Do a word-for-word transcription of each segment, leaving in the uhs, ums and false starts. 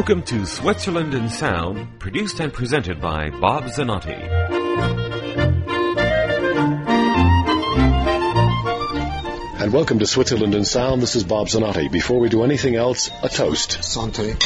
Welcome to Switzerland in Sound, produced and presented by Bob Zanotti. And welcome to Switzerland in Sound. This is Bob Zanotti. Before we do anything else, a toast. Santé.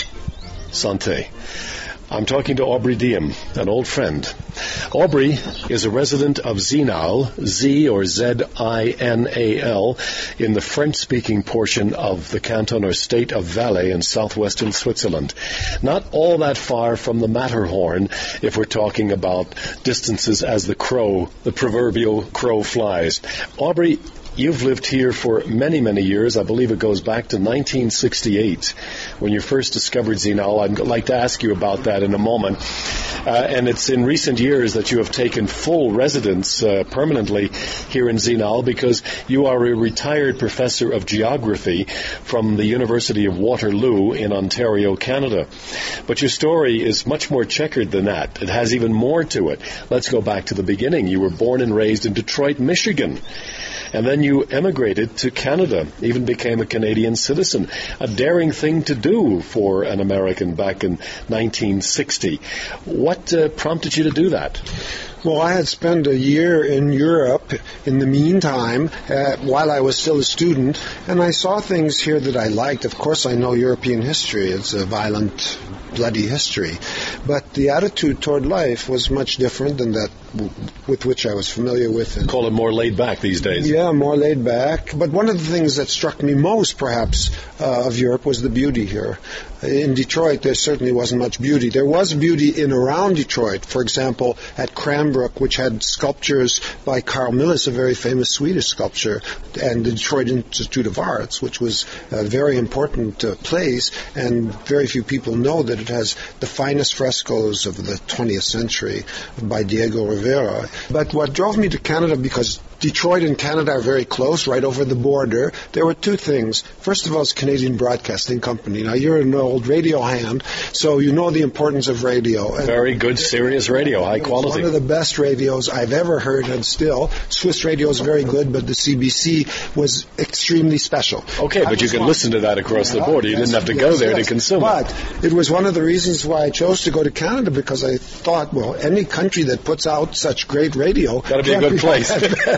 Santé. I'm talking to Aubrey Diem, an old friend. Aubrey is a resident of Zinal, Z or Z I N A L, in the French-speaking portion of the canton or state of Valais in southwestern Switzerland. Not all that far from the Matterhorn, if we're talking about distances as the crow, the proverbial crow flies. Aubrey, you've lived here for many, many years. I believe it goes back to nineteen sixty-eight, when you first discovered Zinal. I'd like to ask you about that in a moment. Uh, and it's in recent years that you have taken full residence uh, permanently here in Zinal, because you are a retired professor of geography from the University of Waterloo in Ontario, Canada. But your story is much more checkered than that. It has even more to it. Let's go back to the beginning. You were born and raised in Detroit, Michigan. And then you emigrated to Canada, even became a Canadian citizen. A daring thing to do for an American back in nineteen sixty. What uh, prompted you to do that? Well, I had spent a year in Europe in the meantime, uh, while I was still a student, and I saw things here that I liked. Of course, I know European history. It's a violent, bloody history. But the attitude toward life was much different than that w- with which I was familiar with. And call it more laid back these days. Yeah, more laid back. But one of the things that struck me most, perhaps, uh, of Europe was the beauty here. In Detroit, there certainly wasn't much beauty. There was beauty in around Detroit. For example, at Cranbrook, which had sculptures by Carl Milles, a very famous Swedish sculptor, and the Detroit Institute of Arts, which was a very important uh, place, and very few people know that it has the finest frescoes of the twentieth century by Diego Rivera. But what drove me to Canada, because Detroit and Canada are very close, right over the border, there were two things. First of all, it's Canadian Broadcasting Company. Now, you're an old radio hand, so you know the importance of radio. And very good, serious radio, high quality. It's one of the best radios I've ever heard, and still. Swiss radio is very good, but the C B C was extremely special. Okay, but you can listen to that across yeah, the border. You yes, didn't have to yes, go there yes. to consume but it. But it was one of the reasons why I chose to go to Canada, because I thought, well, any country that puts out such great radio... Got to be a good place.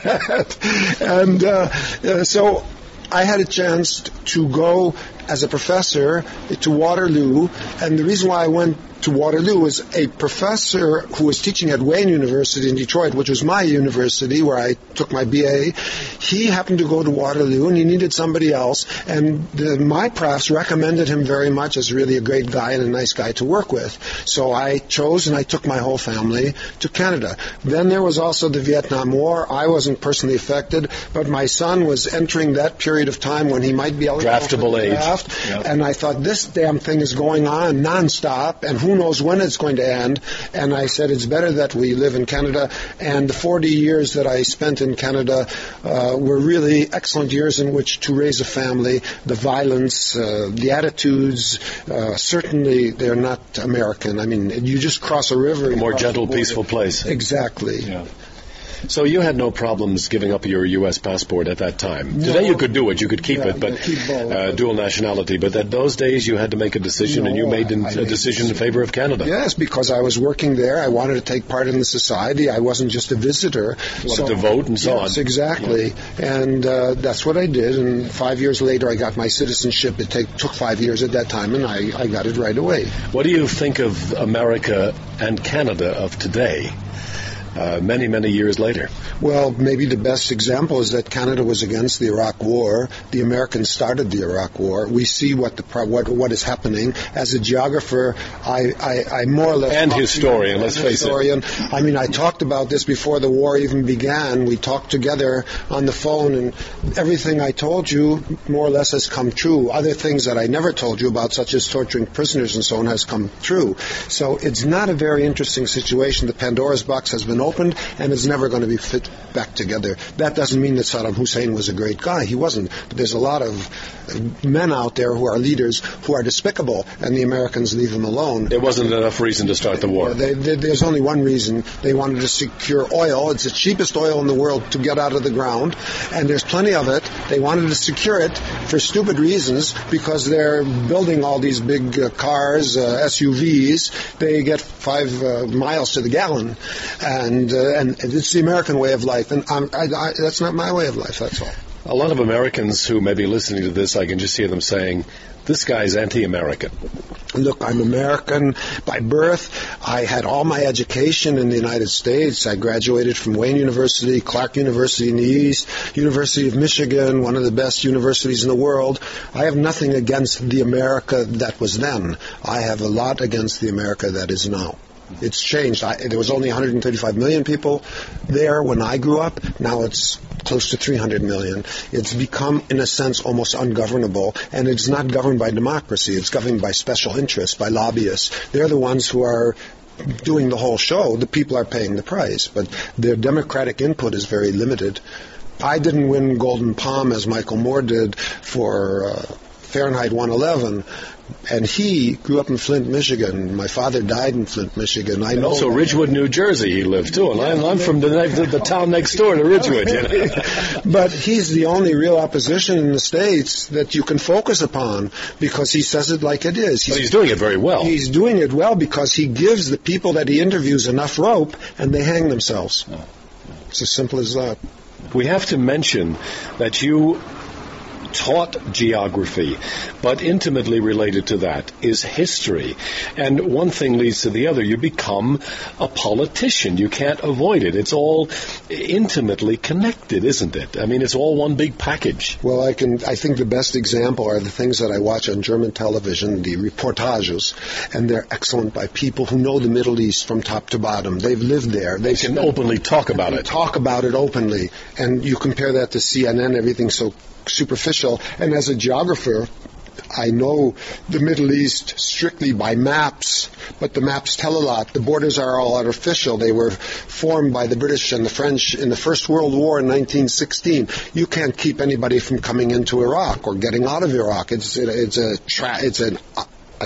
and uh, uh, so I had a chance to go as a professor to Waterloo, and the reason why I went to Waterloo was a professor who was teaching at Wayne University in Detroit, which was my university where I took my B A. He happened to go to Waterloo, and he needed somebody else, and the, my profs recommended him very much as really a great guy and a nice guy to work with. So I chose, and I took my whole family to Canada. Then there was also the Vietnam War. I wasn't personally affected, but my son was entering that period of time when he might be eligible draftable for the draft, age. Yep. And I thought, this damn thing is going on nonstop, and who Who knows when it's going to end? And I said it's better that we live in Canada. And the forty years that I spent in Canada uh, were really excellent years in which to raise a family. The violence, uh, the attitudes, uh, certainly they're not American. I mean, you just cross a river. A more gentle, peaceful place. Exactly. Yeah. So you had no problems giving up your U S passport at that time. No. Today you could do it, you could keep yeah, it, but keep uh, dual nationality. But at those days you had to make a decision, no, and you made an, a decision in favor of Canada. Yes, because I was working there. I wanted to take part in the society. I wasn't just a visitor. You wanted so, to vote and so yes, on. Yes, exactly. Yeah. And uh, that's what I did. And five years later I got my citizenship. It take, took five years at that time, and I, I got it right away. What do you think of America and Canada of today? Uh, many, many years later? Well, maybe the best example is that Canada was against the Iraq War. The Americans started the Iraq War. We see what the what what is happening. As a geographer, I, I, I more or less... And historian, let's face historian. it. I mean, I talked about this before the war even began. We talked together on the phone, and everything I told you more or less has come true. Other things that I never told you about, such as torturing prisoners and so on, has come true. So it's not a very interesting situation. The Pandora's box has been opened, and it's never going to be fit back together. That doesn't mean that Saddam Hussein was a great guy. He wasn't. But there's a lot of men out there who are leaders who are despicable, and the Americans leave them alone. There wasn't enough reason to start the war. They, they, there's only one reason. They wanted to secure oil. It's the cheapest oil in the world to get out of the ground, and there's plenty of it. They wanted to secure it for stupid reasons because they're building all these big uh, cars, uh, S U Vs. They get five uh, miles to the gallon, and uh, and it's the American way of life, and I'm, I, I, that's not my way of life, that's all. A lot of Americans who may be listening to this, I can just hear them saying, this guy's anti-American. Look, I'm American by birth. I had all my education in the United States. I graduated from Wayne University, Clark University in the East, University of Michigan, one of the best universities in the world. I have nothing against the America that was then. I have a lot against the America that is now. It's changed. I, there was only one hundred thirty-five million people there when I grew up. Now it's close to three hundred million. It's become, in a sense, almost ungovernable, and it's not governed by democracy. It's governed by special interests, by lobbyists. They're the ones who are doing the whole show. The people are paying the price, but their democratic input is very limited. I didn't win Golden Palm as Michael Moore did for uh, Fahrenheit one eleven. And he grew up in Flint, Michigan. My father died in Flint, Michigan. I and know also Ridgewood, New Jersey he lived, too. And I'm, I'm from the, the, the town next door to Ridgewood. You know? But he's the only real opposition in the States that you can focus upon because he says it like it is. He's, but he's doing it very well. He's doing it well because he gives the people that he interviews enough rope and they hang themselves. Oh. It's as simple as that. We have to mention that you taught geography, but intimately related to that is history. And one thing leads to the other. You become a politician. You can't avoid it. It's all intimately connected, isn't it? I mean, it's all one big package. Well, I can. I think the best example are the things that I watch on German television, the reportages, and they're excellent by people who know the Middle East from top to bottom. They've lived there. They can openly talk about it. Talk about it openly. And you compare that to C N N, everything's so superficial. And as a geographer, I know the Middle East strictly by maps, but the maps tell a lot. The borders are all artificial. They were formed by the British and the French in the First World War in nineteen sixteen. You can't keep anybody from coming into Iraq or getting out of Iraq. It's it's a tra- it's an a,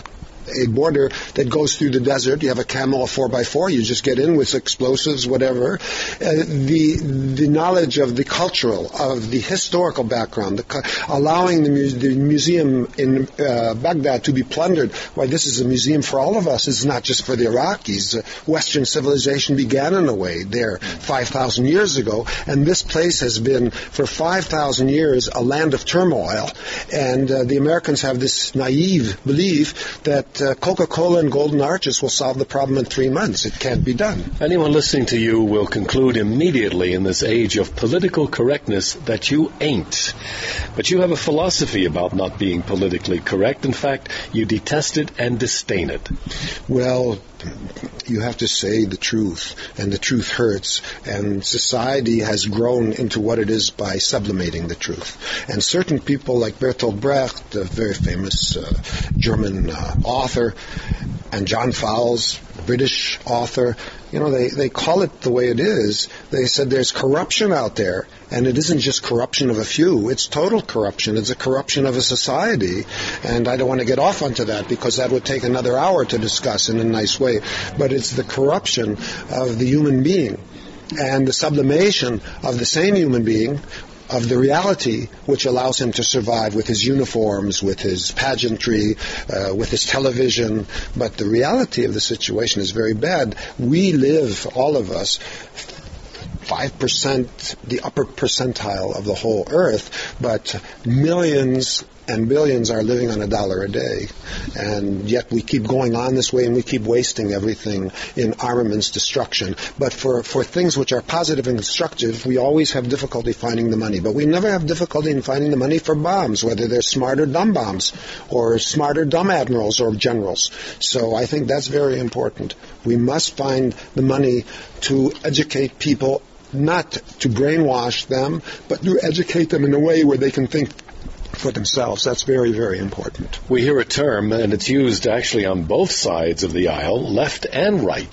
a border that goes through the desert. You have a camel, a four by four. You just get in with explosives, whatever. Uh, the the knowledge of the cultural, of the historical background, the, allowing the, mu- the museum in uh, Baghdad to be plundered. Why, this is a museum for all of us. It's not just for the Iraqis. Uh, Western civilization began in a way there five thousand years ago, and this place has been for five thousand years a land of turmoil. And uh, the Americans have this naive belief that Uh, Coca-Cola and Golden Arches will solve the problem in three months. It can't be done. Anyone listening to you will conclude immediately in this age of political correctness that you ain't. But you have a philosophy about not being politically correct. In fact, you detest it and disdain it. Well, you have to say the truth, and the truth hurts, and society has grown into what it is by sublimating the truth. And certain people like Bertolt Brecht, a very famous uh, German uh, author, and John Fowles, British author, you know, they, they call it the way it is. They said there's corruption out there, and it isn't just corruption of a few. It's total corruption. It's a corruption of a society, and I don't want to get off onto that because that would take another hour to discuss in a nice way. But it's the corruption of the human being and the sublimation of the same human being of the reality which allows him to survive with his uniforms, with his pageantry, uh, with his television. But the reality of the situation is very bad. We live, all of us, five percent, the upper percentile of the whole earth, but millions and billions are living on a dollar a day. And yet we keep going on this way and we keep wasting everything in armaments destruction. But for, for things which are positive and constructive, we always have difficulty finding the money. But we never have difficulty in finding the money for bombs, whether they're smart or dumb bombs, or smart or dumb admirals or generals. So I think that's very important. We must find the money to educate people, not to brainwash them, but to educate them in a way where they can think for themselves. That's very, very important. We hear a term, and it's used actually on both sides of the aisle, left and right.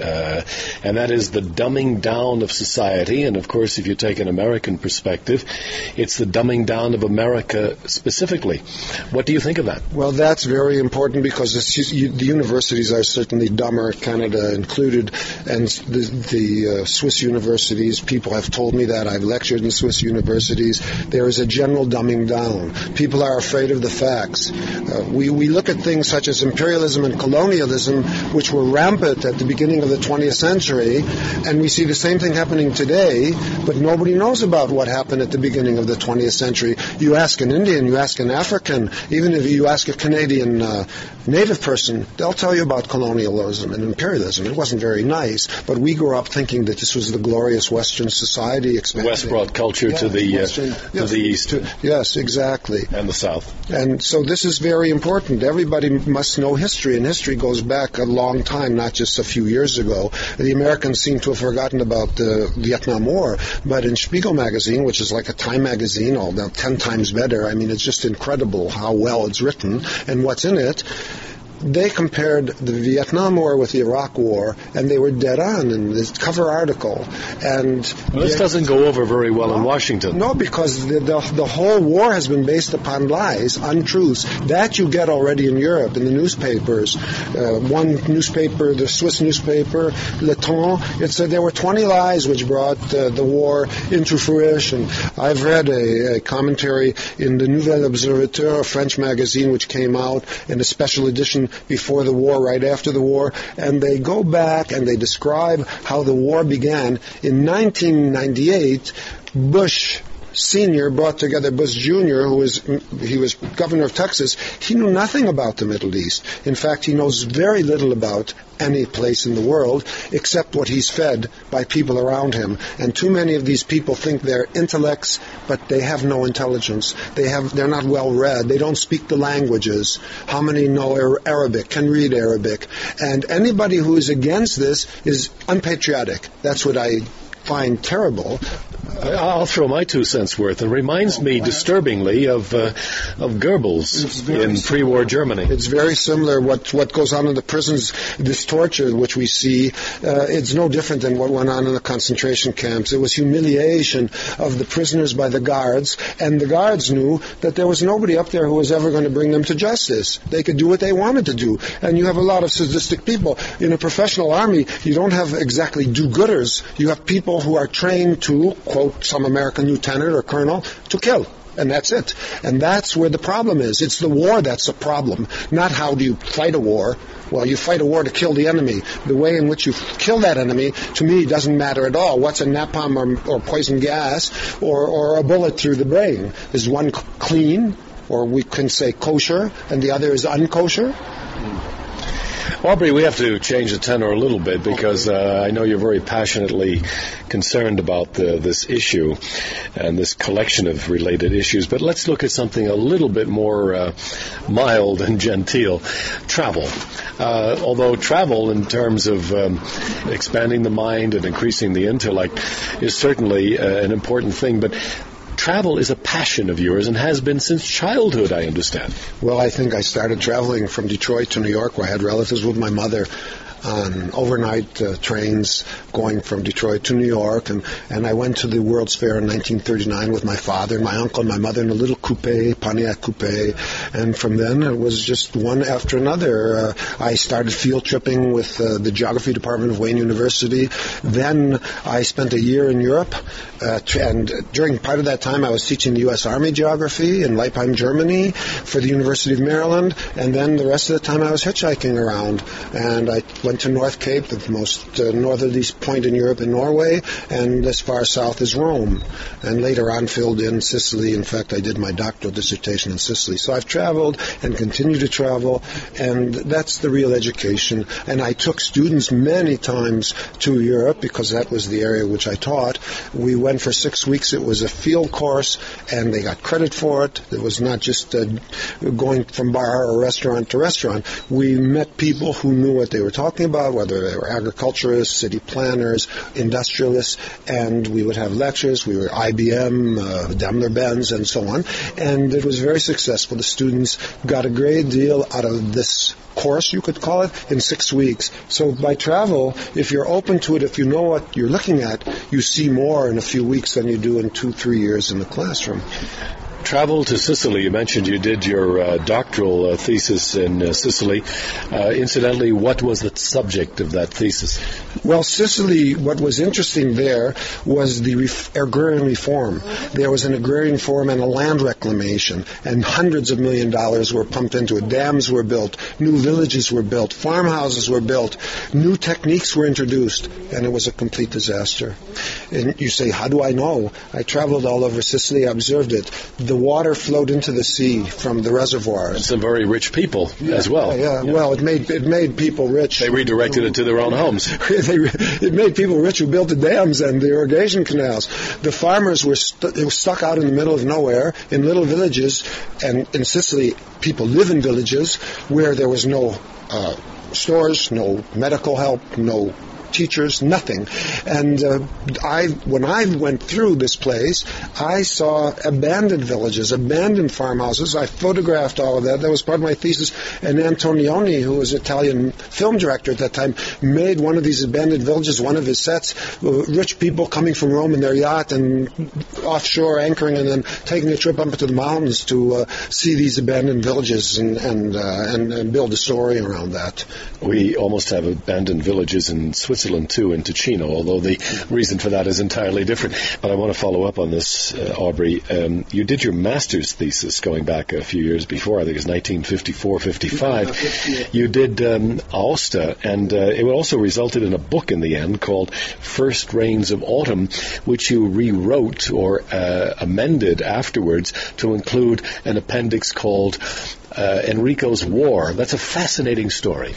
uh, and that is the dumbing down of society. And of course, if you take an American perspective, it's the dumbing down of America specifically. What do you think of that? Well, that's very important because it's just, you, the universities are certainly dumber, Canada included, and the, the uh, Swiss universities, people have told me that. I've lectured in Swiss universities. There is a general dumbing down. People are afraid of the facts. Uh, we, we look at things such as imperialism and colonialism, which were rampant at the beginning of the twentieth century, and we see the same thing happening today, but nobody knows about what happened at the beginning of the twentieth century. You ask an Indian, you ask an African, even if you ask a Canadian uh, native person, they'll tell you about colonialism and imperialism. It wasn't very nice, but we grew up thinking that this was the glorious Western society. The West brought culture yeah, to the Western, uh, to yes, the East. To, yes, exactly. And the South. And so this is very important. Everybody must know history, and history goes back a long time, not just a few years ago. The Americans seem to have forgotten about the Vietnam War, but in Spiegel magazine, which is like a Time magazine, all now ten times better, I mean, it's just incredible how well it's written and what's in it. They compared the Vietnam War with the Iraq War, and they were dead on in this cover article. And well, this doesn't go over very well no, in Washington. No, because the, the the whole war has been based upon lies, untruths. That you get already in Europe in the newspapers. Uh, one newspaper, the Swiss newspaper, Le Temps, it said there were twenty lies which brought uh, the war into fruition. I've read a, a commentary in the Nouvel Observateur, a French magazine, which came out in a special edition before the war, right after the war, and they go back and they describe how the war began. In nineteen ninety-eight, Bush Senior brought together Bush Junior, who was he was governor of Texas. He knew nothing about the Middle East. In fact, he knows very little about any place in the world except what he's fed by people around him. And too many of these people think they're intellects, but they have no intelligence. They have they're not well read. They don't speak the languages. How many know Arabic, can read Arabic? And anybody who is against this is unpatriotic. That's what I find terrible. I'll throw my two cents worth. It reminds me disturbingly of uh, of Goebbels in pre-war Germany. It's very similar. What what goes on in the prisons, this torture which we see, uh, it's no different than what went on in the concentration camps. It was humiliation of the prisoners by the guards, and the guards knew that there was nobody up there who was ever going to bring them to justice. They could do what they wanted to do. And you have a lot of sadistic people. In a professional army, you don't have exactly do-gooders. You have people who are trained to, quote, some American lieutenant or colonel, to kill. And that's it. And that's where the problem is. It's the war that's the problem, not how do you fight a war. Well, you fight a war to kill the enemy. The way in which you kill that enemy, to me, doesn't matter at all. What's a napalm or, or poison gas or, or a bullet through the brain? Is one clean, or we can say kosher, and the other is unkosher? Aubrey, we have to change the tenor a little bit because uh, I know you're very passionately concerned about the, this issue and this collection of related issues, but let's look at something a little bit more uh, mild and genteel. Travel. Uh, although travel in terms of um, expanding the mind and increasing the intellect is certainly uh, an important thing, but travel is a passion of yours and has been since childhood, I understand. Well, I think I started traveling from Detroit to New York, where I had relatives with my mother on overnight uh, trains going from Detroit to New York, and, and I went to the World's Fair in nineteen thirty-nine with my father and my uncle and my mother in a little coupe, Pontiac coupe, and from then it was just one after another. Uh, I started field tripping with uh, the geography department of Wayne University. Then I spent a year in Europe, uh, and during part of that time I was teaching the U S Army geography in Leipheim, Germany for the University of Maryland, and then the rest of the time I was hitchhiking around, and I went to North Cape, the most uh, northerliest point in Europe in Norway, and as far south as Rome. And later on filled in Sicily. In fact, I did my doctoral dissertation in Sicily. So I've traveled and continue to travel, and that's the real education. And I took students many times to Europe because that was the area which I taught. We went for six weeks. It was a field course, and they got credit for it. It was not just uh, going from bar or restaurant to restaurant. We met people who knew what they were talking talking about, whether they were agriculturists, city planners, industrialists, and we would have lectures. We were I B M, uh, Daimler-Benz, and so on. And it was very successful. The students got a great deal out of this course, you could call it, in six weeks. So by travel, if you're open to it, if you know what you're looking at, you see more in a few weeks than you do in two, three years in the classroom. Travel to Sicily. You mentioned you did your uh, doctoral uh, thesis in uh, Sicily. Uh, incidentally, what was the subject of that thesis? Well, Sicily, what was interesting there was the ref- agrarian reform. There was an agrarian reform and a land reclamation, and hundreds of million dollars were pumped into it. Dams were built, new villages were built, farmhouses were built, new techniques were introduced, and it was a complete disaster. And you say, how do I know? I traveled all over Sicily, I observed it. The water flowed into the sea from the reservoirs. Some very rich people yeah, as well. Yeah, yeah, well, it made it made people rich. They redirected it to their own homes. they, it made people rich who built the dams and the irrigation canals. The farmers were, st- they were stuck out in the middle of nowhere in little villages, and in Sicily, people live in villages where there was no uh, stores, no medical help, no teachers, nothing. And uh, I, when I went through this place, I saw abandoned villages, abandoned farmhouses. I photographed all of that. That was part of my thesis. And Antonioni, who was an Italian film director at that time, made one of these abandoned villages, one of his sets, rich people coming from Rome in their yacht and offshore anchoring and then taking a trip up into the mountains to uh, see these abandoned villages and and, uh, and and build a story around that. We almost have abandoned villages in Switzerland too, in Ticino, although the reason for that is entirely different. But I want to follow up on this, uh, Aubrey. Um, you did your master's thesis going back a few years before, I think it was nineteen fifty-four fifty-five. You did um, Aosta, and uh, it also resulted in a book in the end called First Rains of Autumn, which you rewrote or uh, amended afterwards to include an appendix called uh, Enrico's War. That's a fascinating story.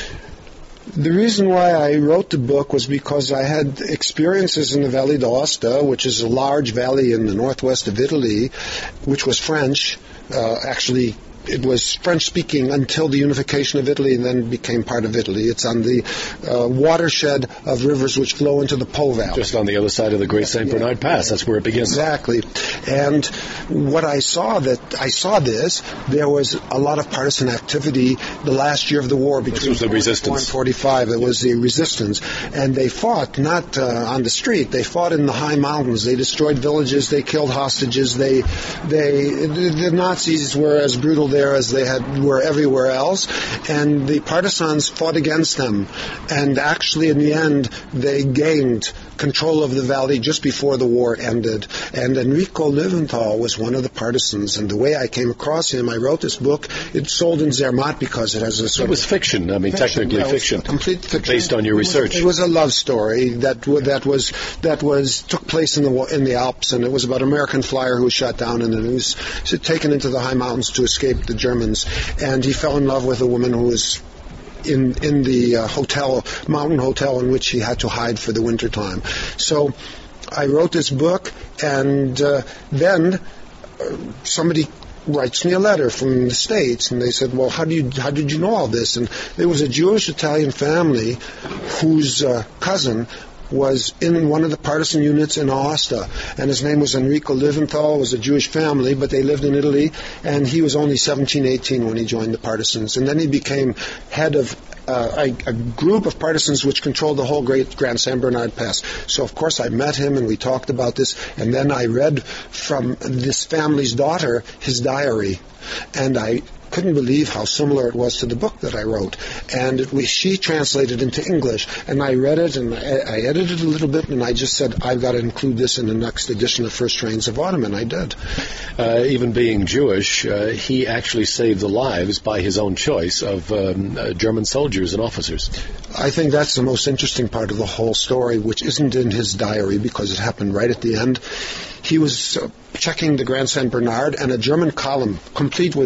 The reason why I wrote the book was because I had experiences in the Valley d'Aosta, which is a large valley in the northwest of Italy, which was French. Uh, actually, it was French-speaking until the unification of Italy and then became part of Italy. It's on the uh, watershed of rivers which flow into the Po Valley. Just on the other side of the Great Saint Bernard Pass. That's where it begins. Exactly. And what I saw that I saw this, there was a lot of partisan activity the last year of the war between the resistance. and forty-five. It was the resistance. And they fought not uh, on the street. They fought in the high mountains. They destroyed villages. They killed hostages. They, they, the Nazis were as brutal there as they had were everywhere else, and the partisans fought against them, and actually in the end they gained control of the valley just before the war ended. And Enrico Löwenthal was one of the partisans, and the way I came across him, I wrote this book. It sold in Zermatt because it has a sort It was fiction, I mean fiction, technically yeah, fiction, complete fiction, based on your it was, research. It was a love story that that was that was took place in the in the Alps, and it was about an American flyer who was shot down and then he was taken into the high mountains to escape the Germans, and he fell in love with a woman who was in in the uh, hotel, mountain hotel in which he had to hide for the winter time. So I wrote this book, and uh, then uh, somebody writes me a letter from the States, and they said, well, how do you how did you know all this? And there was a Jewish Italian family whose uh, cousin was in one of the partisan units in Aosta, and his name was Enrico Löwenthal. It was a Jewish family, but they lived in Italy, and he was only seventeen, eighteen when he joined the partisans, and then he became head of uh, a, a group of partisans which controlled the whole great Grand Saint Bernard Pass. So of course I met him and we talked about this, and then I read from this family's daughter his diary, and I couldn't believe how similar it was to the book that I wrote. And it was, she translated into English, and I read it, and I, I edited a little bit, and I just said, I've got to include this in the next edition of First Rains of Autumn, and I did. Uh, even being Jewish, uh, he actually saved the lives by his own choice of um, uh, German soldiers and officers. I think that's the most interesting part of the whole story, which isn't in his diary because it happened right at the end. He was uh, checking the Grand Saint Bernard, and a German column, complete with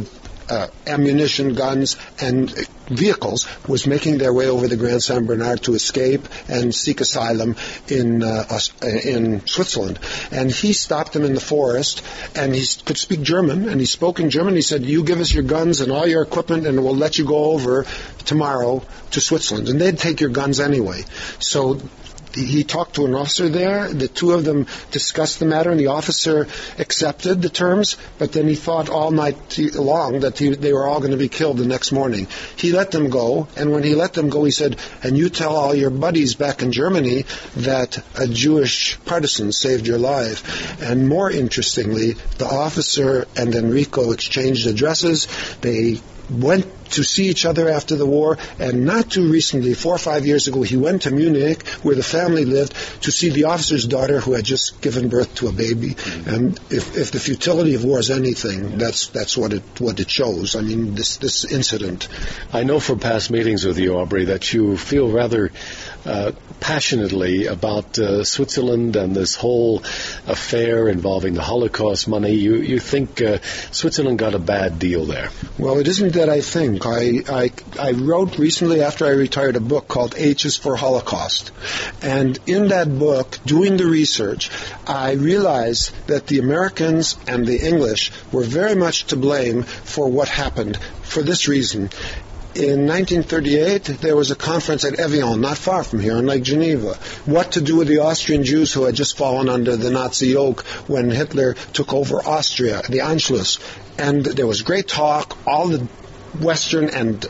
uh, ammunition, guns, and vehicles, was making their way over the Grand Saint Bernard to escape and seek asylum in uh, in Switzerland. And he stopped them in the forest, and he could speak German, and he spoke in German. He said, "You give us your guns and all your equipment, and we'll let you go over tomorrow to Switzerland." And they'd take your guns anyway. So he talked to an officer there. The two of them discussed the matter, and the officer accepted the terms, but then he thought all night long that he, they were all going to be killed the next morning. He let them go, and when he let them go, he said, "And you tell all your buddies back in Germany that a Jewish partisan saved your life." And more interestingly, the officer and Enrico exchanged addresses. They went to see each other after the war, and not too recently, four or five years ago, he went to Munich, where the family lived, to see the officer's daughter who had just given birth to a baby. And if, if the futility of war is anything, that's that's what it what it shows. I mean, this this incident. I know from past meetings with you, Aubrey, that you feel rather uh, passionately about uh, Switzerland and this whole affair involving the Holocaust money. You you think uh, Switzerland got a bad deal there? Well, it isn't that I think. I, I, I wrote recently after I retired a book called H is for Holocaust. And in that book, doing the research, I realized that the Americans and the English were very much to blame for what happened for this reason. In nineteen thirty-eight, there was a conference at Evian, not far from here, in Lake Geneva. What to do with the Austrian Jews who had just fallen under the Nazi yoke when Hitler took over Austria, the Anschluss. And there was great talk. All the Western and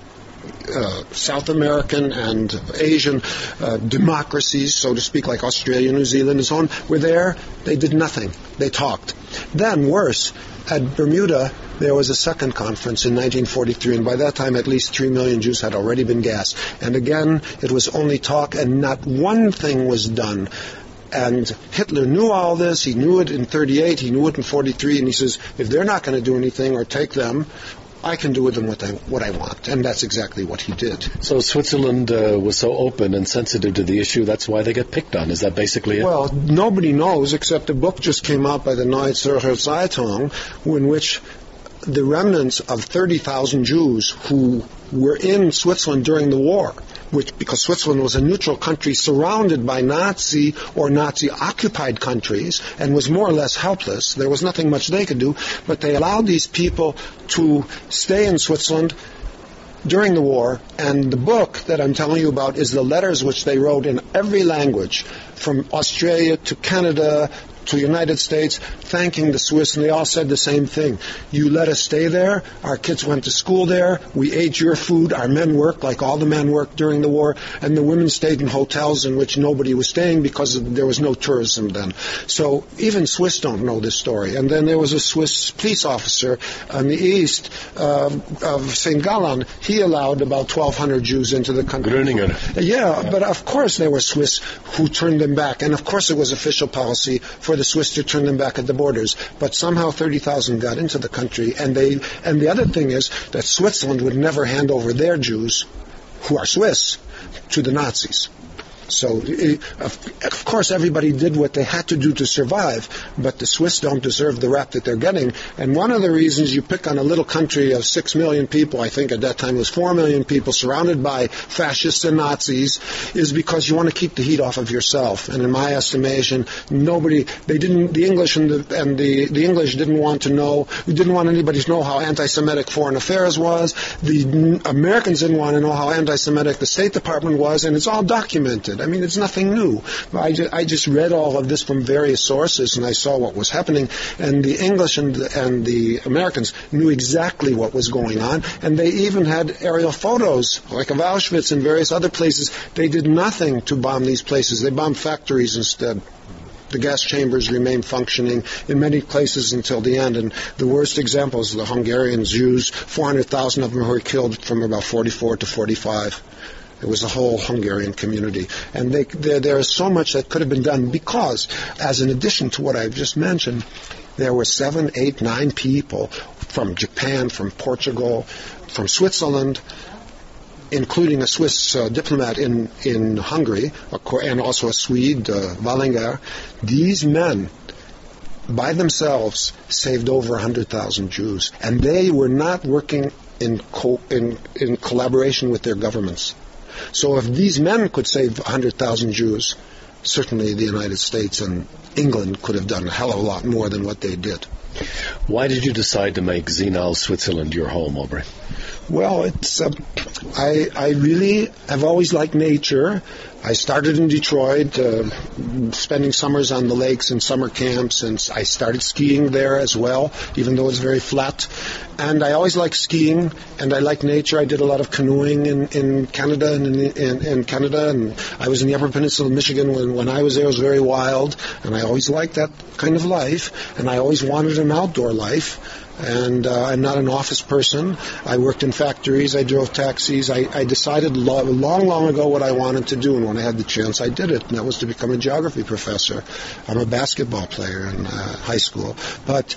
uh, South American and Asian uh, democracies, so to speak, like Australia, New Zealand, and so on, were there. They did nothing. They talked. Then, worse, at Bermuda, there was a second conference in nineteen forty-three, and by that time at least three million Jews had already been gassed. And again, it was only talk, and not one thing was done. And Hitler knew all this. He knew it in thirty-eight, he knew it in forty-three, and he says, if they're not going to do anything or take them, I can do with them what I, what I want. And that's exactly what he did. So Switzerland uh, was so open and sensitive to the issue, that's why they get picked on. Is that basically it? Well, nobody knows, except a book just came out by the Neue Zürcher Zeitung, in which the remnants of thirty thousand Jews who were in Switzerland during the war, which, because Switzerland was a neutral country surrounded by Nazi or Nazi-occupied countries and was more or less helpless. There was nothing much they could do, but they allowed these people to stay in Switzerland during the war. And the book that I'm telling you about is the letters which they wrote in every language, from Australia to Canada to the United States, thanking the Swiss, and they all said the same thing. You let us stay there. Our kids went to school there. We ate your food. Our men worked like all the men worked during the war, and the women stayed in hotels in which nobody was staying because there was no tourism then. So even Swiss don't know this story. And then there was a Swiss police officer on the east uh, of Saint Gallen. He allowed about twelve hundred Jews into the country. Gröningen. Yeah, but of course there were Swiss who turned them back, and of course it was official policy for the Swiss to turn them back at the borders. But somehow thirty thousand got into the country, and they. And the other thing is that Switzerland would never hand over their Jews, who are Swiss, to the Nazis. So, of course, everybody did what they had to do to survive, but the Swiss don't deserve the rap that they're getting. And one of the reasons you pick on a little country of six million people, I think at that time it was four million people, surrounded by fascists and Nazis, is because you want to keep the heat off of yourself. And in my estimation, nobody, they didn't, the English and the, and the, the English didn't want to know, didn't want anybody to know how anti-Semitic foreign affairs was. The Americans didn't want to know how anti-Semitic the State Department was, and it's all documented. I mean, it's nothing new. I just, I just read all of this from various sources, and I saw what was happening. And the English and the, and the Americans knew exactly what was going on, and they even had aerial photos, like of Auschwitz and various other places. They did nothing to bomb these places. They bombed factories instead. The gas chambers remained functioning in many places until the end. And the worst example is the Hungarian Jews, four hundred thousand of them who were killed from about forty-four to forty-five. It was a whole Hungarian community. And they, there, there is so much that could have been done because, as an addition to what I've just mentioned, there were seven, eight, nine people from Japan, from Portugal, from Switzerland, including a Swiss uh, diplomat in, in Hungary, and also a Swede, uh, Wallinger. These men by themselves, saved over one hundred thousand Jews. And they were not working in, co- in, in collaboration with their governments. So if these men could save one hundred thousand Jews, certainly the United States and England could have done a hell of a lot more than what they did. Why did you decide to make Zinal, Switzerland your home, Aubrey? Well, it's uh, I, I really have always liked nature. I started in Detroit, uh, spending summers on the lakes and summer camps, and I started skiing there as well, even though it's very flat. And I always liked skiing, and I like nature. I did a lot of canoeing in, in Canada, and in, in, in Canada, and I was in the Upper Peninsula of Michigan when, when I was there. It was very wild, and I always liked that kind of life, and I always wanted an outdoor life. And uh, I'm not an office person. I worked in factories. I drove taxis. I, I decided lo- long, long ago what I wanted to do, and when I had the chance, I did it, and that was to become a geography professor. I'm a basketball player in uh, high school. But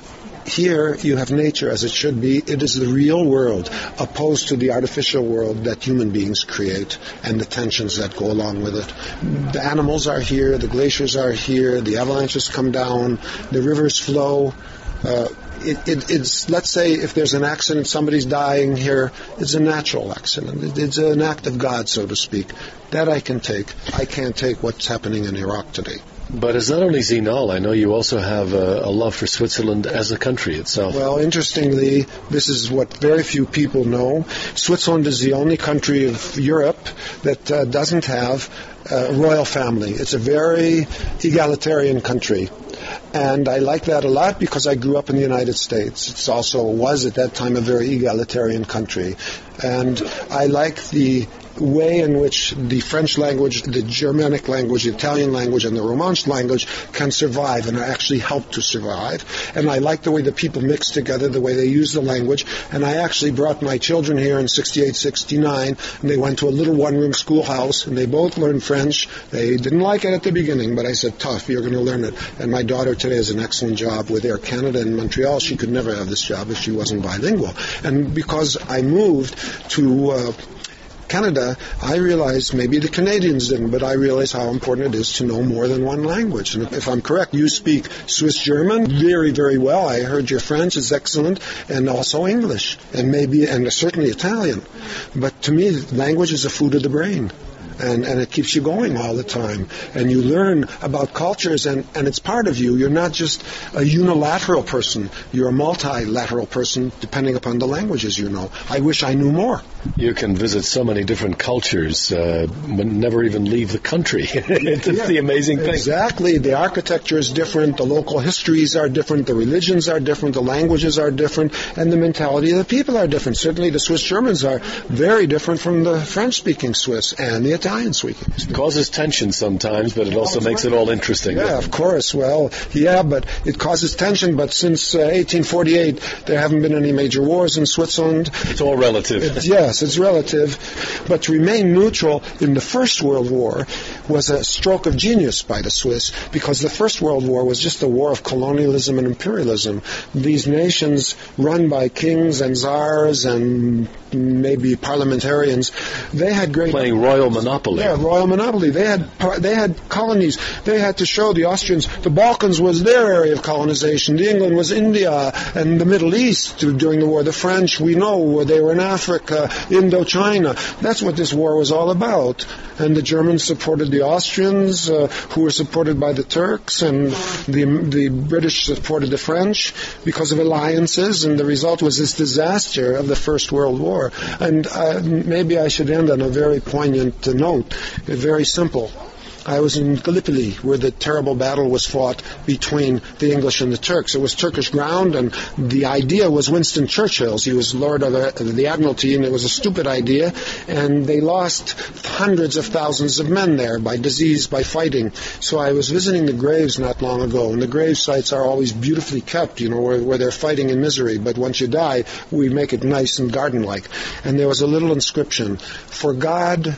here you have nature as it should be. It is the real world, opposed to the artificial world that human beings create and the tensions that go along with it. The animals are here. The glaciers are here. The avalanches come down. The rivers flow. Uh, It, it, it's, let's say if there's an accident, somebody's dying here, it's a natural accident. It, it's an act of God, so to speak. That I can take. I can't take what's happening in Iraq today. But it's not only Zinal. I know you also have a, a love for Switzerland as a country itself. Well, interestingly, this is what very few people know. Switzerland is the only country of Europe that uh, doesn't have a royal family. It's a very egalitarian country. And I like that a lot because I grew up in the United States. It also was at that time a very egalitarian country. And I like the way in which the French language, the Germanic language, the Italian language, and the Romansh language can survive and actually help to survive. And I like the way the people mix together, the way they use the language. And I actually brought my children here in sixty-eight, sixty-nine, and they went to a little one-room schoolhouse, and they both learned French. They didn't like it at the beginning, but I said, tough, you're going to learn it. And my daughter today has an excellent job with Air Canada in Montreal. She could never have this job if she wasn't bilingual. And because I moved to uh, Canada, I realized, maybe the Canadians didn't, but I realized how important it is to know more than one language. And if I'm correct, you speak Swiss German very, very well. I heard your French is excellent, and also English, and maybe, and certainly Italian. But to me, language is the food of the brain. And, and it keeps you going all the time. And you learn about cultures, and, and it's part of you. You're not just a unilateral person. You're a multilateral person, depending upon the languages you know. I wish I knew more. You can visit so many different cultures, uh, but never even leave the country. It's yeah, the amazing thing. Exactly. The architecture is different. The local histories are different. The religions are different. The languages are different. And the mentality of the people are different. Certainly the Swiss Germans are very different from the French-speaking Swiss and the Italian speaking. It causes tension sometimes, but it also makes it all interesting. Yeah, of course. Well, yeah, but it causes tension. But since uh, eighteen forty-eight, there haven't been any major wars in Switzerland. It's all relative. It, yes, it's relative. But to remain neutral in the First World War was a stroke of genius by the Swiss, because the First World War was just a war of colonialism and imperialism. These nations run by kings and czars and maybe parliamentarians, they had great... Playing royal monopoly. Yeah, royal monopoly. They had they had colonies. They had to show the Austrians the Balkans was their area of colonization. The England was India and the Middle East during the war. The French, we know, they were in Africa, Indochina. That's what this war was all about. And the Germans supported the Austrians, uh, who were supported by the Turks, and the the British supported the French because of alliances, and the result was this disaster of the First World War. And uh, maybe I should end on a very poignant uh, note, very simple. I was in Gallipoli, where the terrible battle was fought between the English and the Turks. It was Turkish ground, and the idea was Winston Churchill's. He was Lord of the Admiralty, and it was a stupid idea, and they lost hundreds of thousands of men there by disease, by fighting. So I was visiting the graves not long ago, and the grave sites are always beautifully kept, you know, where, where they're fighting in misery. But once you die, we make it nice and garden-like. And there was a little inscription, for God,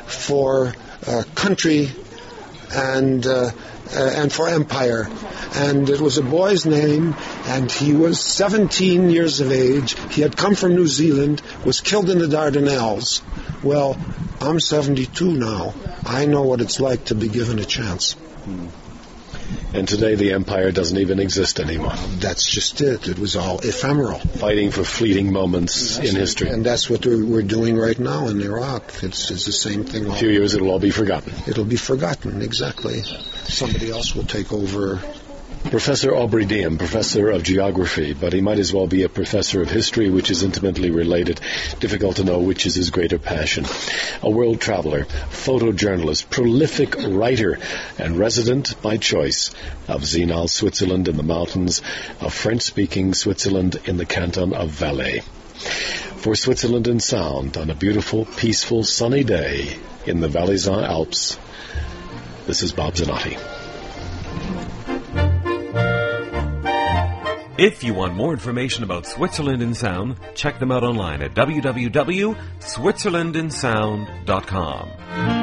for uh, country, and uh, uh, and for empire. And it was a boy's name, and he was seventeen years of age. He had come from New Zealand, was killed in the Dardanelles. Well, I'm seventy-two now. I know what it's like to be given a chance. Hmm. And today the empire doesn't even exist anymore. That's just it. It was all ephemeral. Fighting for fleeting moments in history. And that's what we're doing right now in Iraq. It's, it's the same thing. In a few years it'll all be forgotten. It'll be forgotten, exactly. Somebody else will take over. Professor Aubrey Diem, professor of geography, but he might as well be a professor of history, which is intimately related. Difficult to know which is his greater passion. A world traveler, photojournalist, prolific writer, and resident by choice of Zinal, Switzerland in the mountains, of French-speaking Switzerland in the canton of Valais. For Switzerland in Sound, on a beautiful, peaceful, sunny day in the Valaisan Alps, this is Bob Zanotti. If you want more information about Switzerland in Sound, check them out online at w w w dot switzerland in sound dot com.